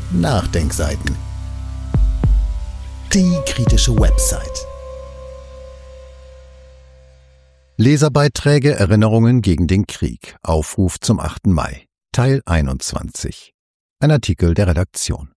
Nachdenkseiten. Die kritische Website. Leserbeiträge Erinnerungen gegen den Krieg. Aufruf zum 8. Mai. Teil 21. Ein Artikel der Redaktion.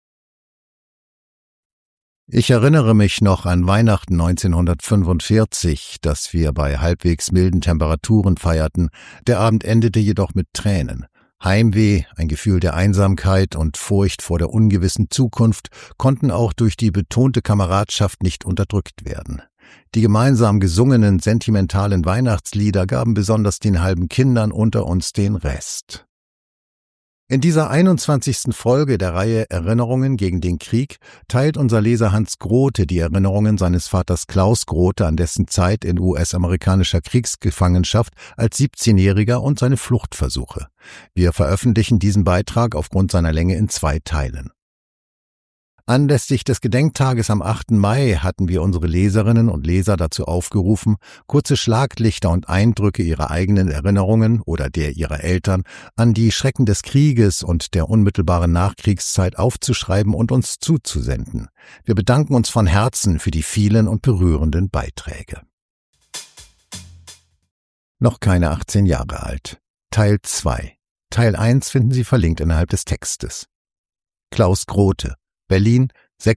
Ich erinnere mich noch an Weihnachten 1945, dass wir bei halbwegs milden Temperaturen feierten. Der Abend endete jedoch mit Tränen. Heimweh, ein Gefühl der Einsamkeit und Furcht vor der ungewissen Zukunft konnten auch durch die betonte Kameradschaft nicht unterdrückt werden. Die gemeinsam gesungenen, sentimentalen Weihnachtslieder gaben besonders den halben Kindern unter uns den Rest. In dieser 21. Folge der Reihe Erinnerungen gegen den Krieg teilt unser Leser Hans Grote die Erinnerungen seines Vaters Klaus Grote an dessen Zeit in US-amerikanischer Kriegsgefangenschaft als 17-Jähriger und seine Fluchtversuche. Wir veröffentlichen diesen Beitrag aufgrund seiner Länge in 2 Teilen. Anlässlich des Gedenktages am 8. Mai hatten wir unsere Leserinnen und Leser dazu aufgerufen, kurze Schlaglichter und Eindrücke ihrer eigenen Erinnerungen oder der ihrer Eltern an die Schrecken des Krieges und der unmittelbaren Nachkriegszeit aufzuschreiben und uns zuzusenden. Wir bedanken uns von Herzen für die vielen und berührenden Beiträge. Noch keine 18 Jahre alt. Teil 2. Teil 1 finden Sie verlinkt innerhalb des Textes. Klaus Grote, Berlin,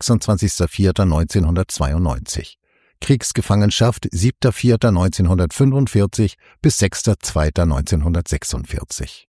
26.04.1992. Kriegsgefangenschaft 7.04.1945 bis 6.02.1946.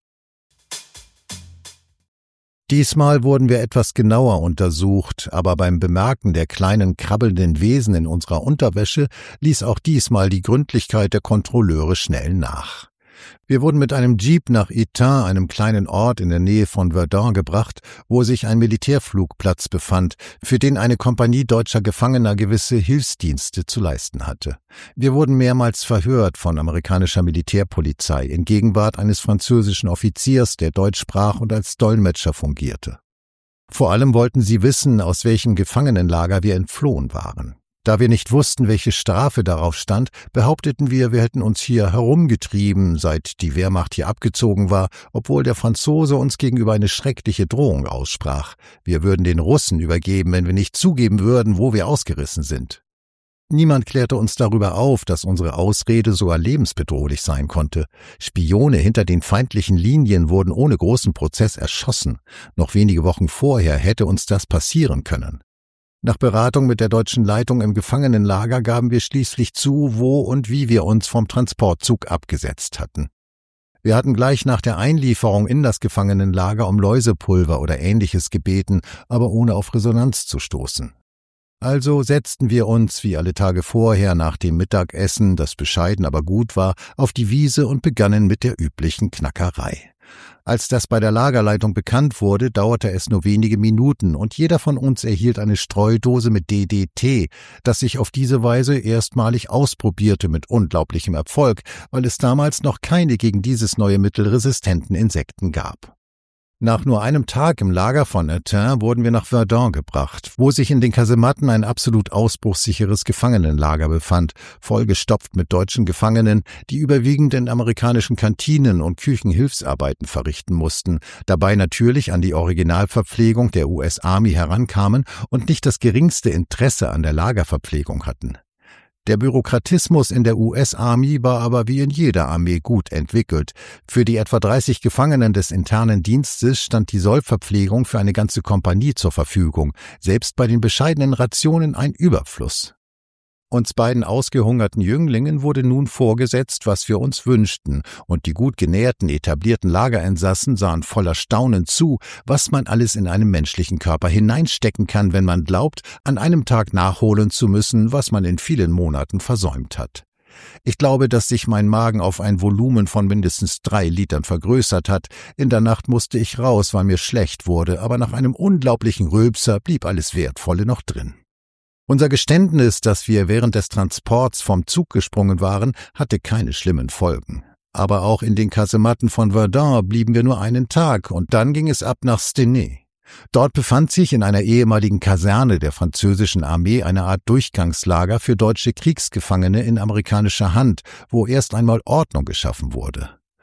Diesmal wurden wir etwas genauer untersucht, aber beim Bemerken der kleinen krabbelnden Wesen in unserer Unterwäsche ließ auch diesmal die Gründlichkeit der Kontrolleure schnell nach. Wir wurden mit einem Jeep nach Étain, einem kleinen Ort in der Nähe von Verdun, gebracht, wo sich ein Militärflugplatz befand, für den eine Kompanie deutscher Gefangener gewisse Hilfsdienste zu leisten hatte. Wir wurden mehrmals verhört von amerikanischer Militärpolizei in Gegenwart eines französischen Offiziers, der Deutsch sprach und als Dolmetscher fungierte. Vor allem wollten sie wissen, aus welchem Gefangenenlager wir entflohen waren. Da wir nicht wussten, welche Strafe darauf stand, behaupteten wir hätten uns hier herumgetrieben, seit die Wehrmacht hier abgezogen war, obwohl der Franzose uns gegenüber eine schreckliche Drohung aussprach. Wir würden den Russen übergeben, wenn wir nicht zugeben würden, wo wir ausgerissen sind. Niemand klärte uns darüber auf, dass unsere Ausrede sogar lebensbedrohlich sein konnte. Spione hinter den feindlichen Linien wurden ohne großen Prozess erschossen. Noch wenige Wochen vorher hätte uns das passieren können. Nach Beratung mit der deutschen Leitung im Gefangenenlager gaben wir schließlich zu, wo und wie wir uns vom Transportzug abgesetzt hatten. Wir hatten gleich nach der Einlieferung in das Gefangenenlager um Läusepulver oder Ähnliches gebeten, aber ohne auf Resonanz zu stoßen. Also setzten wir uns, wie alle Tage vorher nach dem Mittagessen, das bescheiden aber gut war, auf die Wiese und begannen mit der üblichen Knackerei. Als das bei der Lagerleitung bekannt wurde, dauerte es nur wenige Minuten und jeder von uns erhielt eine Streudose mit DDT, das sich auf diese Weise erstmalig ausprobierte mit unglaublichem Erfolg, weil es damals noch keine gegen dieses neue Mittel resistenten Insekten gab. Nach nur einem Tag im Lager von Étain wurden wir nach Verdun gebracht, wo sich in den Kasematten ein absolut ausbruchssicheres Gefangenenlager befand, vollgestopft mit deutschen Gefangenen, die überwiegend in amerikanischen Kantinen und Küchen Hilfsarbeiten verrichten mussten, dabei natürlich an die Originalverpflegung der US-Army herankamen und nicht das geringste Interesse an der Lagerverpflegung hatten. Der Bürokratismus in der US-Army war aber wie in jeder Armee gut entwickelt. Für die etwa 30 Gefangenen des internen Dienstes stand die Sollverpflegung für eine ganze Kompanie zur Verfügung, selbst bei den bescheidenen Rationen ein Überfluss. Uns beiden ausgehungerten Jünglingen wurde nun vorgesetzt, was wir uns wünschten, und die gut genährten, etablierten Lagerinsassen sahen voller Staunen zu, was man alles in einem menschlichen Körper hineinstecken kann, wenn man glaubt, an einem Tag nachholen zu müssen, was man in vielen Monaten versäumt hat. Ich glaube, dass sich mein Magen auf ein Volumen von mindestens 3 Litern vergrößert hat. In der Nacht musste ich raus, weil mir schlecht wurde, aber nach einem unglaublichen Rülpser blieb alles Wertvolle noch drin. Unser Geständnis, dass wir während des Transports vom Zug gesprungen waren, hatte keine schlimmen Folgen. Aber auch in den Kasematten von Verdun blieben wir nur einen Tag und dann ging es ab nach Stenay. Dort befand sich in einer ehemaligen Kaserne der französischen Armee eine Art Durchgangslager für deutsche Kriegsgefangene in amerikanischer Hand, wo erst einmal Ordnung geschaffen wurde.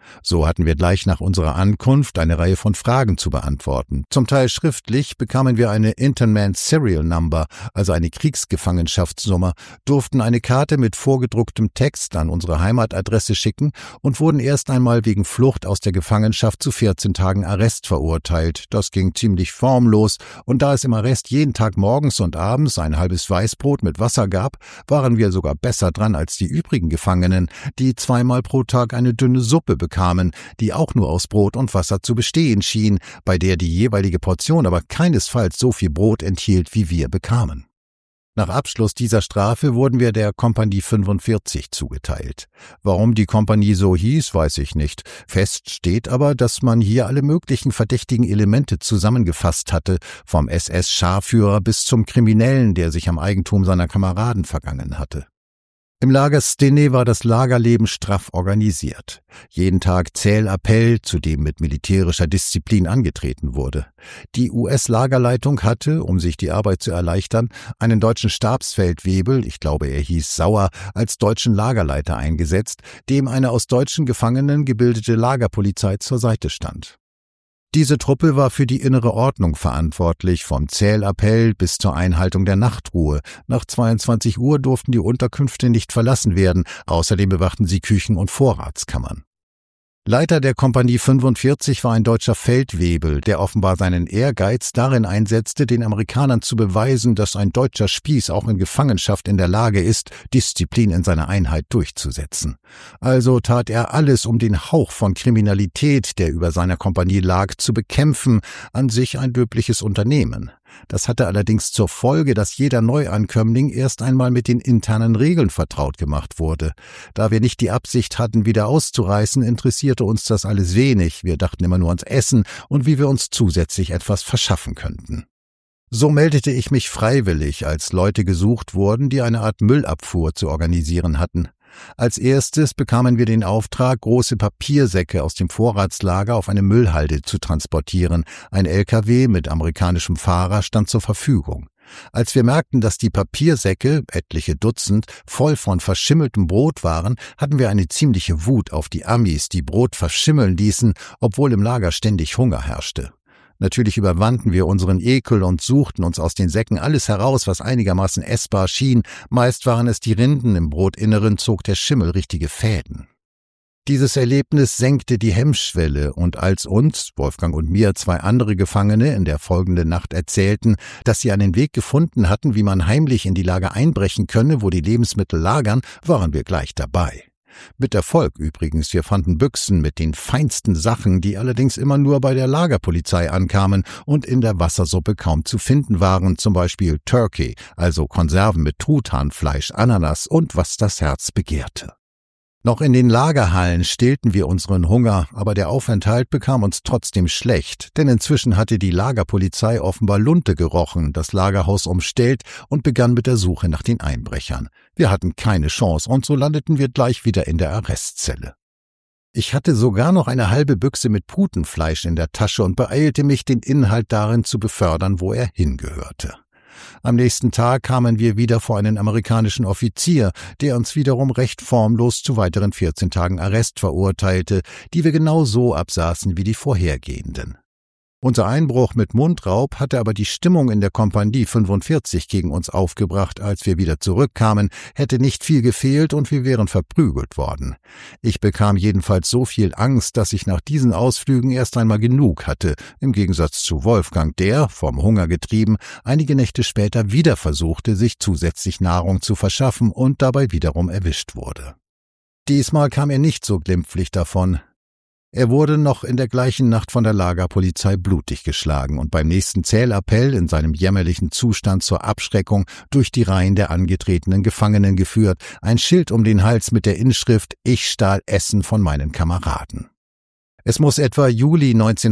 So hatten wir gleich nach unserer Ankunft eine Reihe von Fragen zu beantworten. Zum Teil schriftlich bekamen wir eine Internment Serial Number, also eine Kriegsgefangenschaftsnummer, durften eine Karte mit vorgedrucktem Text an unsere Heimatadresse schicken und wurden erst einmal wegen Flucht aus der Gefangenschaft zu 14 Tagen Arrest verurteilt. Das ging ziemlich formlos, und da es im Arrest jeden Tag morgens und abends ein halbes Weißbrot mit Wasser gab, waren wir sogar besser dran als die übrigen Gefangenen, die zweimal pro Tag eine dünne Suppe bekamen, die auch nur aus Brot und Wasser zu bestehen schien, bei der die jeweilige Portion aber keinesfalls so viel Brot enthielt, wie wir bekamen. Nach Abschluss dieser Strafe wurden wir der Kompanie 45 zugeteilt. Warum die Kompanie so hieß, weiß ich nicht. Fest steht aber, dass man hier alle möglichen verdächtigen Elemente zusammengefasst hatte, vom SS-Scharführer bis zum Kriminellen, der sich am Eigentum seiner Kameraden vergangen hatte. Im Lager Stenay war das Lagerleben straff organisiert. Jeden Tag Zählappell, zu dem mit militärischer Disziplin angetreten wurde. Die US-Lagerleitung hatte, um sich die Arbeit zu erleichtern, einen deutschen Stabsfeldwebel, ich glaube er hieß Sauer, als deutschen Lagerleiter eingesetzt, dem eine aus deutschen Gefangenen gebildete Lagerpolizei zur Seite stand. Diese Truppe war für die innere Ordnung verantwortlich, vom Zählappell bis zur Einhaltung der Nachtruhe. Nach 22 Uhr durften die Unterkünfte nicht verlassen werden, außerdem bewachten sie Küchen und Vorratskammern. Leiter der Kompanie 45 war ein deutscher Feldwebel, der offenbar seinen Ehrgeiz darin einsetzte, den Amerikanern zu beweisen, dass ein deutscher Spieß auch in Gefangenschaft in der Lage ist, Disziplin in seiner Einheit durchzusetzen. Also tat er alles, um den Hauch von Kriminalität, der über seiner Kompanie lag, zu bekämpfen, an sich ein löbliches Unternehmen. Das hatte allerdings zur Folge, dass jeder Neuankömmling erst einmal mit den internen Regeln vertraut gemacht wurde. Da wir nicht die Absicht hatten, wieder auszureißen, interessierte uns das alles wenig. Wir dachten immer nur ans Essen und wie wir uns zusätzlich etwas verschaffen könnten. So meldete ich mich freiwillig, als Leute gesucht wurden, die eine Art Müllabfuhr zu organisieren hatten. Als erstes bekamen wir den Auftrag, große Papiersäcke aus dem Vorratslager auf eine Müllhalde zu transportieren. Ein LKW mit amerikanischem Fahrer stand zur Verfügung. Als wir merkten, dass die Papiersäcke, etliche Dutzend, voll von verschimmeltem Brot waren, hatten wir eine ziemliche Wut auf die Amis, die Brot verschimmeln ließen, obwohl im Lager ständig Hunger herrschte. Natürlich überwanden wir unseren Ekel und suchten uns aus den Säcken alles heraus, was einigermaßen essbar schien. Meist waren es die Rinden, im Brotinneren zog der Schimmel richtige Fäden. Dieses Erlebnis senkte die Hemmschwelle, und als uns, Wolfgang und mir, zwei andere Gefangene in der folgenden Nacht erzählten, dass sie einen Weg gefunden hatten, wie man heimlich in die Lager einbrechen könne, wo die Lebensmittel lagern, waren wir gleich dabei. Mit Erfolg übrigens, wir fanden Büchsen mit den feinsten Sachen, die allerdings immer nur bei der Lagerpolizei ankamen und in der Wassersuppe kaum zu finden waren, zum Beispiel Turkey, also Konserven mit Truthahnfleisch, Ananas und was das Herz begehrte. Noch in den Lagerhallen stillten wir unseren Hunger, aber der Aufenthalt bekam uns trotzdem schlecht, denn inzwischen hatte die Lagerpolizei offenbar Lunte gerochen, das Lagerhaus umstellt und begann mit der Suche nach den Einbrechern. Wir hatten keine Chance und so landeten wir gleich wieder in der Arrestzelle. Ich hatte sogar noch eine halbe Büchse mit Putenfleisch in der Tasche und beeilte mich, den Inhalt darin zu befördern, wo er hingehörte. Am nächsten Tag kamen wir wieder vor einen amerikanischen Offizier, der uns wiederum recht formlos zu weiteren 14 Tagen Arrest verurteilte, die wir genau so absaßen wie die vorhergehenden. Unser Einbruch mit Mundraub hatte aber die Stimmung in der Kompanie 45 gegen uns aufgebracht. Als wir wieder zurückkamen, hätte nicht viel gefehlt und wir wären verprügelt worden. Ich bekam jedenfalls so viel Angst, dass ich nach diesen Ausflügen erst einmal genug hatte, im Gegensatz zu Wolfgang, der, vom Hunger getrieben, einige Nächte später wieder versuchte, sich zusätzlich Nahrung zu verschaffen und dabei wiederum erwischt wurde. Diesmal kam er nicht so glimpflich davon. Er wurde noch in der gleichen Nacht von der Lagerpolizei blutig geschlagen und beim nächsten Zählappell in seinem jämmerlichen Zustand zur Abschreckung durch die Reihen der angetretenen Gefangenen geführt, ein Schild um den Hals mit der Inschrift »Ich stahl Essen von meinen Kameraden«. Es muss etwa Juli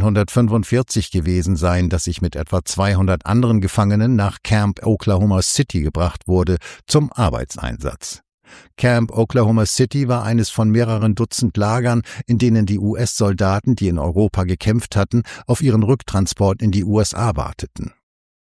1945 gewesen sein, dass ich mit etwa 200 anderen Gefangenen nach Camp Oklahoma City gebracht wurde, zum Arbeitseinsatz. Camp Oklahoma City war eines von mehreren Dutzend Lagern, in denen die US-Soldaten, die in Europa gekämpft hatten, auf ihren Rücktransport in die USA warteten.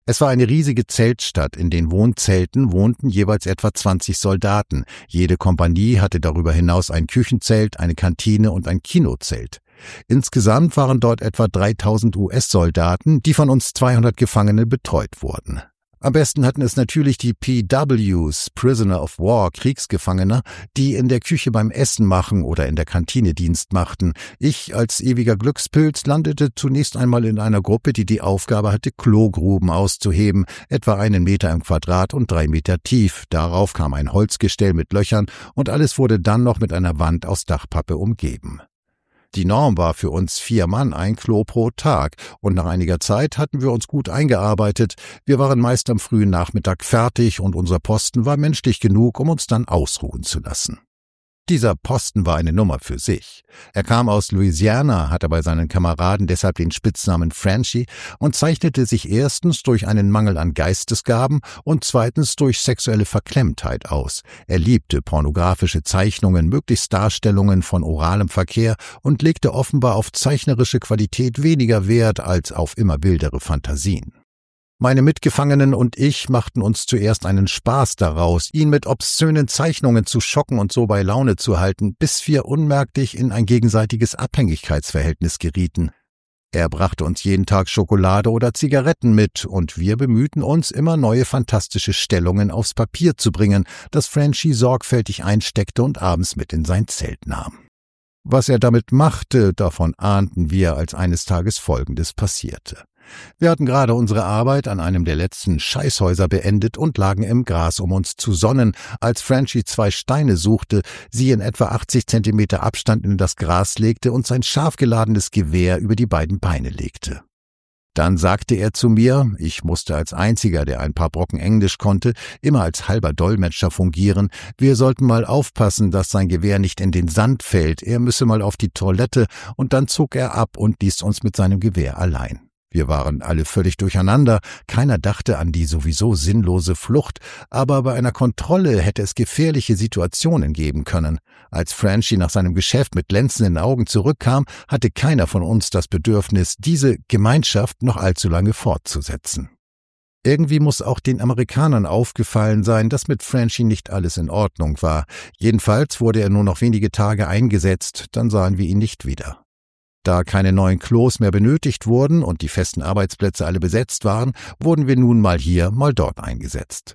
Es war eine riesige Zeltstadt. In den Wohnzelten wohnten jeweils etwa 20 Soldaten. Jede Kompanie hatte darüber hinaus ein Küchenzelt, eine Kantine und ein Kinozelt. Insgesamt waren dort etwa 3000 US-Soldaten, die von uns 200 Gefangene betreut wurden. Am besten hatten es natürlich die PWs, Prisoner of War, Kriegsgefangene, die in der Küche beim Essen machen oder in der Kantine Dienst machten. Ich als ewiger Glückspilz landete zunächst einmal in einer Gruppe, die die Aufgabe hatte, Klogruben auszuheben, etwa 1 Meter im Quadrat und 3 Meter tief. Darauf kam ein Holzgestell mit Löchern und alles wurde dann noch mit einer Wand aus Dachpappe umgeben. Die Norm war für uns 4 Mann ein Klo pro Tag, und nach einiger Zeit hatten wir uns gut eingearbeitet. Wir waren meist am frühen Nachmittag fertig und unser Posten war menschlich genug, um uns dann ausruhen zu lassen. Dieser Posten war eine Nummer für sich. Er kam aus Louisiana, hatte bei seinen Kameraden deshalb den Spitznamen Frenchie und zeichnete sich erstens durch einen Mangel an Geistesgaben und zweitens durch sexuelle Verklemmtheit aus. Er liebte pornografische Zeichnungen, möglichst Darstellungen von oralem Verkehr und legte offenbar auf zeichnerische Qualität weniger Wert als auf immer wildere Fantasien. Meine Mitgefangenen und ich machten uns zuerst einen Spaß daraus, ihn mit obszönen Zeichnungen zu schocken und so bei Laune zu halten, bis wir unmerklich in ein gegenseitiges Abhängigkeitsverhältnis gerieten. Er brachte uns jeden Tag Schokolade oder Zigaretten mit, und wir bemühten uns, immer neue fantastische Stellungen aufs Papier zu bringen, das Frenchie sorgfältig einsteckte und abends mit in sein Zelt nahm. Was er damit machte, davon ahnten wir, als eines Tages Folgendes passierte. Wir hatten gerade unsere Arbeit an einem der letzten Scheißhäuser beendet und lagen im Gras, um uns zu sonnen, als Frenchie 2 Steine suchte, sie in etwa 80 Zentimeter Abstand in das Gras legte und sein scharf geladenes Gewehr über die beiden Beine legte. Dann sagte er zu mir, ich musste als Einziger, der ein paar Brocken Englisch konnte, immer als halber Dolmetscher fungieren, wir sollten mal aufpassen, dass sein Gewehr nicht in den Sand fällt, er müsse mal auf die Toilette, und dann zog er ab und ließ uns mit seinem Gewehr allein. Wir waren alle völlig durcheinander, keiner dachte an die sowieso sinnlose Flucht, aber bei einer Kontrolle hätte es gefährliche Situationen geben können. Als Frenchie nach seinem Geschäft mit glänzenden Augen zurückkam, hatte keiner von uns das Bedürfnis, diese Gemeinschaft noch allzu lange fortzusetzen. Irgendwie muss auch den Amerikanern aufgefallen sein, dass mit Frenchie nicht alles in Ordnung war. Jedenfalls wurde er nur noch wenige Tage eingesetzt, dann sahen wir ihn nicht wieder. Da keine neuen Klos mehr benötigt wurden und die festen Arbeitsplätze alle besetzt waren, wurden wir nun mal hier, mal dort eingesetzt.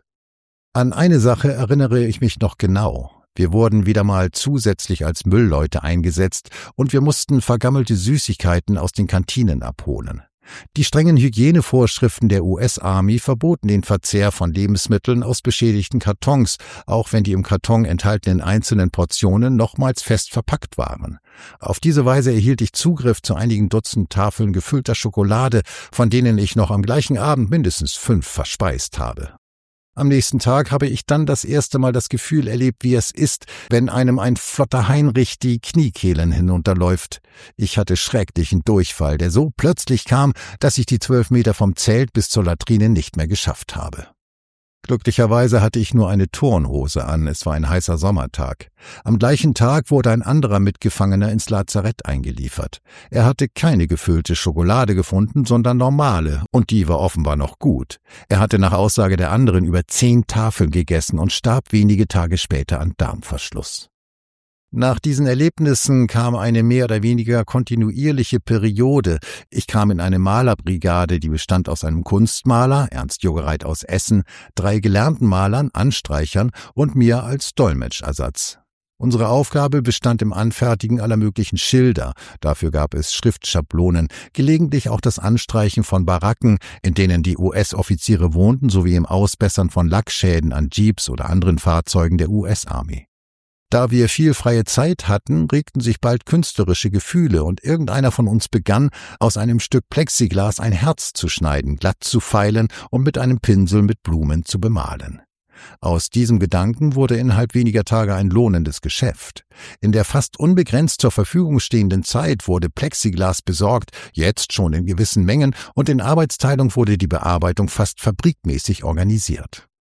An eine Sache erinnere ich mich noch genau. Wir wurden wieder mal zusätzlich als Müllleute eingesetzt und wir mussten vergammelte Süßigkeiten aus den Kantinen abholen. Die strengen Hygienevorschriften der US-Army verboten den Verzehr von Lebensmitteln aus beschädigten Kartons, auch wenn die im Karton enthaltenen einzelnen Portionen nochmals fest verpackt waren. Auf diese Weise erhielt ich Zugriff zu einigen Dutzend Tafeln gefüllter Schokolade, von denen ich noch am gleichen Abend mindestens 5 verspeist habe. Am nächsten Tag habe ich dann das erste Mal das Gefühl erlebt, wie es ist, wenn einem ein flotter Heinrich die Kniekehlen hinunterläuft. Ich hatte schrecklichen Durchfall, der so plötzlich kam, dass ich die 12 Meter vom Zelt bis zur Latrine nicht mehr geschafft habe. Glücklicherweise hatte ich nur eine Turnhose an, es war ein heißer Sommertag. Am gleichen Tag wurde ein anderer Mitgefangener ins Lazarett eingeliefert. Er hatte keine gefüllte Schokolade gefunden, sondern normale, und die war offenbar noch gut. Er hatte nach Aussage der anderen über 10 Tafeln gegessen und starb wenige Tage später an Darmverschluss. Nach diesen Erlebnissen kam eine mehr oder weniger kontinuierliche Periode. Ich kam in eine Malerbrigade, die bestand aus einem Kunstmaler, Ernst Jogereit aus Essen, 3 gelernten Malern, Anstreichern und mir als Dolmetschersatz. Unsere Aufgabe bestand im Anfertigen aller möglichen Schilder. Dafür gab es Schriftschablonen, gelegentlich auch das Anstreichen von Baracken, in denen die US-Offiziere wohnten, sowie im Ausbessern von Lackschäden an Jeeps oder anderen Fahrzeugen der US-Army. Da wir viel freie Zeit hatten, regten sich bald künstlerische Gefühle und irgendeiner von uns begann, aus einem Stück Plexiglas ein Herz zu schneiden, glatt zu feilen und mit einem Pinsel mit Blumen zu bemalen. Aus diesem Gedanken wurde innerhalb weniger Tage ein lohnendes Geschäft. In der fast unbegrenzt zur Verfügung stehenden Zeit wurde Plexiglas besorgt, jetzt schon in gewissen Mengen, und in Arbeitsteilung wurde die Bearbeitung fast fabrikmäßig organisiert.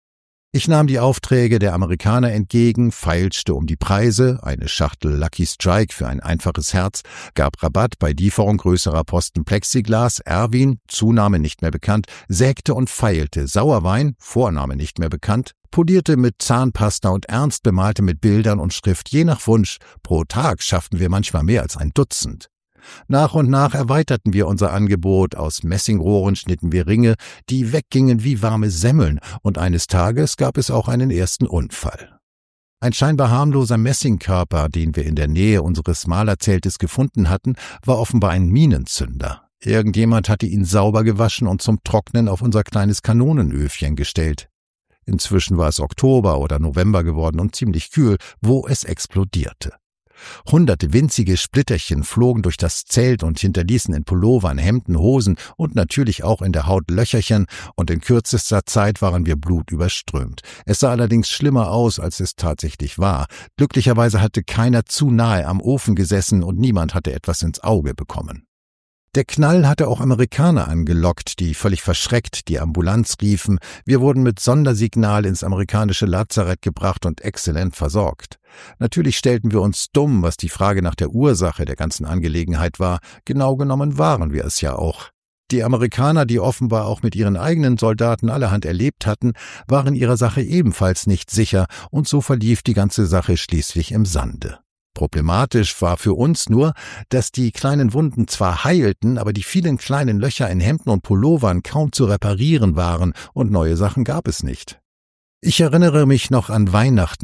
Ich nahm die Aufträge der Amerikaner entgegen, feilschte um die Preise, eine Schachtel Lucky Strike für ein einfaches Herz, gab Rabatt bei Lieferung größerer Posten Plexiglas, Erwin, Zunahme nicht mehr bekannt, sägte und feilte, Sauerwein, Vorname nicht mehr bekannt, polierte mit Zahnpasta und Ernst bemalte mit Bildern und Schrift je nach Wunsch. Pro Tag schafften wir manchmal mehr als ein Dutzend. Nach und nach erweiterten wir unser Angebot, aus Messingrohren schnitten wir Ringe, die weggingen wie warme Semmeln, und eines Tages gab es auch einen ersten Unfall. Ein scheinbar harmloser Messingkörper, den wir in der Nähe unseres Malerzeltes gefunden hatten, war offenbar ein Minenzünder. Irgendjemand hatte ihn sauber gewaschen und zum Trocknen auf unser kleines Kanonenöfchen gestellt. Inzwischen war es Oktober oder November geworden und ziemlich kühl, wo es explodierte. Hunderte winzige Splitterchen flogen durch das Zelt und hinterließen in Pullovern, Hemden, Hosen und natürlich auch in der Haut Löcherchen, und in kürzester Zeit waren wir blutüberströmt. Es sah allerdings schlimmer aus, als es tatsächlich war. Glücklicherweise hatte keiner zu nahe am Ofen gesessen und niemand hatte etwas ins Auge bekommen. Der Knall hatte auch Amerikaner angelockt, die völlig verschreckt die Ambulanz riefen. Wir wurden mit Sondersignal ins amerikanische Lazarett gebracht und exzellent versorgt. Natürlich stellten wir uns dumm, was die Frage nach der Ursache der ganzen Angelegenheit war. Genau genommen waren wir es ja auch. Die Amerikaner, die offenbar auch mit ihren eigenen Soldaten allerhand erlebt hatten, waren ihrer Sache ebenfalls nicht sicher, und so verlief die ganze Sache schließlich im Sande. Problematisch war für uns nur, dass die kleinen Wunden zwar heilten, aber die vielen kleinen Löcher in Hemden und Pullovern kaum zu reparieren waren, und neue Sachen gab es nicht. Ich erinnere mich noch an Weihnachten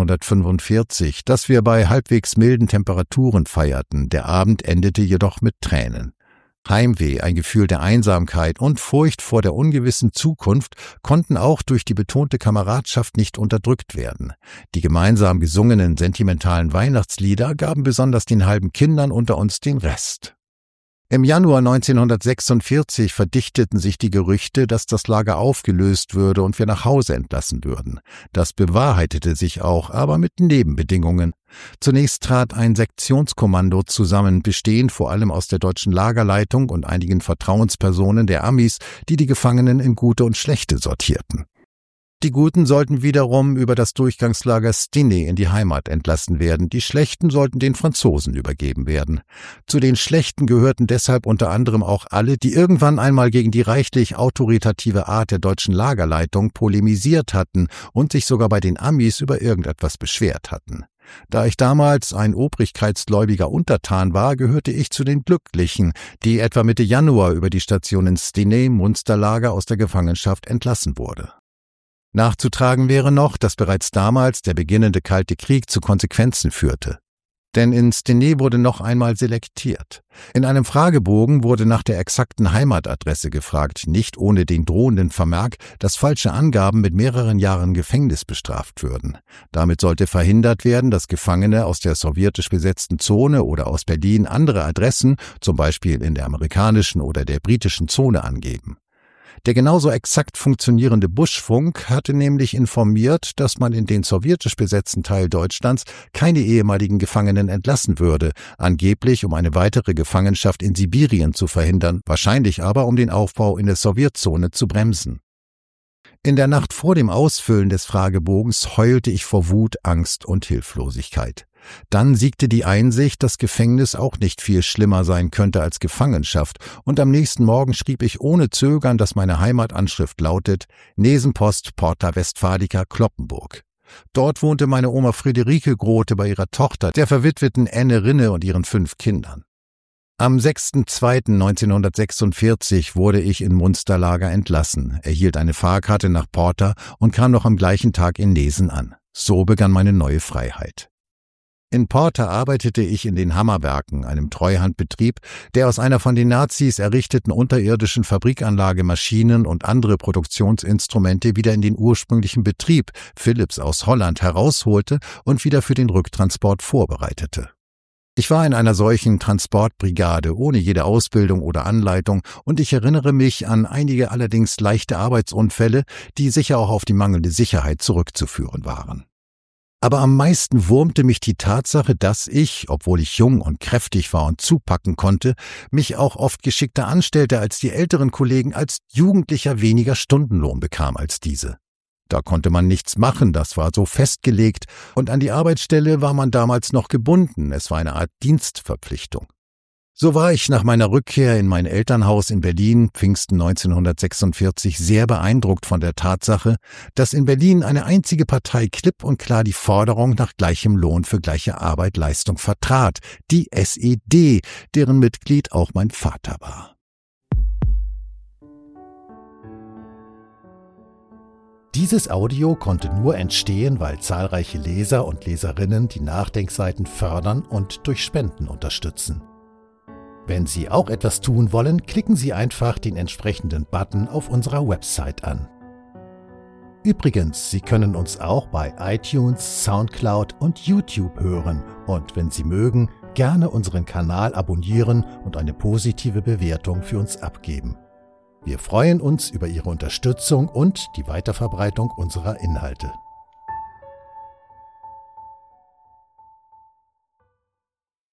1945, dass wir bei halbwegs milden Temperaturen feierten. Der Abend endete jedoch mit Tränen. Heimweh, ein Gefühl der Einsamkeit und Furcht vor der ungewissen Zukunft konnten auch durch die betonte Kameradschaft nicht unterdrückt werden. Die gemeinsam gesungenen sentimentalen Weihnachtslieder gaben besonders den halben Kindern unter uns den Rest. Im Januar 1946 verdichteten sich die Gerüchte, dass das Lager aufgelöst würde und wir nach Hause entlassen würden. Das bewahrheitete sich auch, aber mit Nebenbedingungen. Zunächst trat ein Sektionskommando zusammen, bestehend vor allem aus der deutschen Lagerleitung und einigen Vertrauenspersonen der Amis, die die Gefangenen in Gute und Schlechte sortierten. Die Guten sollten wiederum über das Durchgangslager Stenay in die Heimat entlassen werden, die Schlechten sollten den Franzosen übergeben werden. Zu den Schlechten gehörten deshalb unter anderem auch alle, die irgendwann einmal gegen die reichlich autoritative Art der deutschen Lagerleitung polemisiert hatten und sich sogar bei den Amis über irgendetwas beschwert hatten. Da ich damals ein obrigkeitsgläubiger Untertan war, gehörte ich zu den Glücklichen, die etwa Mitte Januar über die Stationen Stenay, Munsterlager aus der Gefangenschaft entlassen wurde. Nachzutragen wäre noch, dass bereits damals der beginnende Kalte Krieg zu Konsequenzen führte. Denn in Stenay wurde noch einmal selektiert. In einem Fragebogen wurde nach der exakten Heimatadresse gefragt, nicht ohne den drohenden Vermerk, dass falsche Angaben mit mehreren Jahren Gefängnis bestraft würden. Damit sollte verhindert werden, dass Gefangene aus der sowjetisch besetzten Zone oder aus Berlin andere Adressen, zum Beispiel in der amerikanischen oder der britischen Zone, angeben. Der genauso exakt funktionierende Buschfunk hatte nämlich informiert, dass man in den sowjetisch besetzten Teil Deutschlands keine ehemaligen Gefangenen entlassen würde, angeblich um eine weitere Gefangenschaft in Sibirien zu verhindern, wahrscheinlich aber um den Aufbau in der Sowjetzone zu bremsen. In der Nacht vor dem Ausfüllen des Fragebogens heulte ich vor Wut, Angst und Hilflosigkeit. Dann siegte die Einsicht, dass Gefängnis auch nicht viel schlimmer sein könnte als Gefangenschaft, und am nächsten Morgen schrieb ich ohne Zögern, dass meine Heimatanschrift lautet Nesenpost Porta Westfalica Cloppenburg. Dort wohnte meine Oma Friederike Grote bei ihrer Tochter, der verwitweten Änne Rinne, und ihren 5 Kindern. Am 6.2.1946 wurde ich in Munsterlager entlassen, erhielt eine Fahrkarte nach Porta und kam noch am gleichen Tag in Nesen an. So begann meine neue Freiheit. In Porta arbeitete ich in den Hammerwerken, einem Treuhandbetrieb, der aus einer von den Nazis errichteten unterirdischen Fabrikanlage Maschinen und andere Produktionsinstrumente wieder in den ursprünglichen Betrieb, Philips aus Holland, herausholte und wieder für den Rücktransport vorbereitete. Ich war in einer solchen Transportbrigade ohne jede Ausbildung oder Anleitung, und ich erinnere mich an einige allerdings leichte Arbeitsunfälle, die sicher auch auf die mangelnde Sicherheit zurückzuführen waren. Aber am meisten wurmte mich die Tatsache, dass ich, obwohl ich jung und kräftig war und zupacken konnte, mich auch oft geschickter anstellte als die älteren Kollegen, als Jugendlicher weniger Stundenlohn bekam als diese. Da konnte man nichts machen, das war so festgelegt, und an die Arbeitsstelle war man damals noch gebunden, es war eine Art Dienstverpflichtung. So war ich nach meiner Rückkehr in mein Elternhaus in Berlin, Pfingsten 1946, sehr beeindruckt von der Tatsache, dass in Berlin eine einzige Partei klipp und klar die Forderung nach gleichem Lohn für gleiche Arbeit, Leistung vertrat, die SED, deren Mitglied auch mein Vater war. Dieses Audio konnte nur entstehen, weil zahlreiche Leser und Leserinnen die Nachdenkseiten fördern und durch Spenden unterstützen. Wenn Sie auch etwas tun wollen, klicken Sie einfach den entsprechenden Button auf unserer Website an. Übrigens, Sie können uns auch bei iTunes, Soundcloud und YouTube hören und wenn Sie mögen, gerne unseren Kanal abonnieren und eine positive Bewertung für uns abgeben. Wir freuen uns über Ihre Unterstützung und die Weiterverbreitung unserer Inhalte.